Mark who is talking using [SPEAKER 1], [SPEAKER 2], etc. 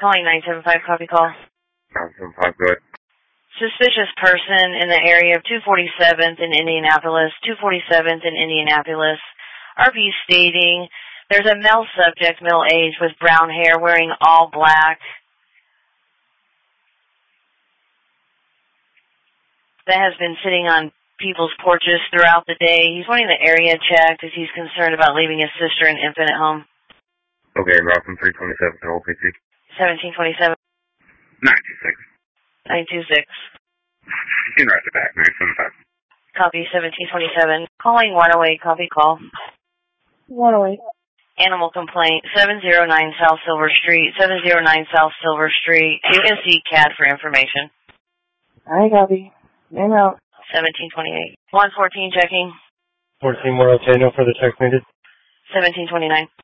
[SPEAKER 1] Calling 975, copy call.
[SPEAKER 2] 975, good.
[SPEAKER 1] Suspicious person in the area of 247th in Indianapolis, 247th in Indianapolis. RV stating there's a male subject, middle age, with brown hair, wearing all black. That has been sitting on people's porches throughout the day. He's wanting the area checked as he's concerned about leaving his sister and infant at home.
[SPEAKER 2] Okay, Rockland 327, can hold PT.
[SPEAKER 1] 1727.
[SPEAKER 2] 926.
[SPEAKER 1] 926.
[SPEAKER 2] You can write it back, 975.
[SPEAKER 1] Copy 1727. Calling 108, copy call.
[SPEAKER 3] 108.
[SPEAKER 1] Animal complaint, 709 South Silver Street, 709 South Silver Street. You can see CAD for information.
[SPEAKER 3] I copy. Name out.
[SPEAKER 1] 1728. 114 checking.
[SPEAKER 4] 14 more okay, no further text needed.
[SPEAKER 1] 1729.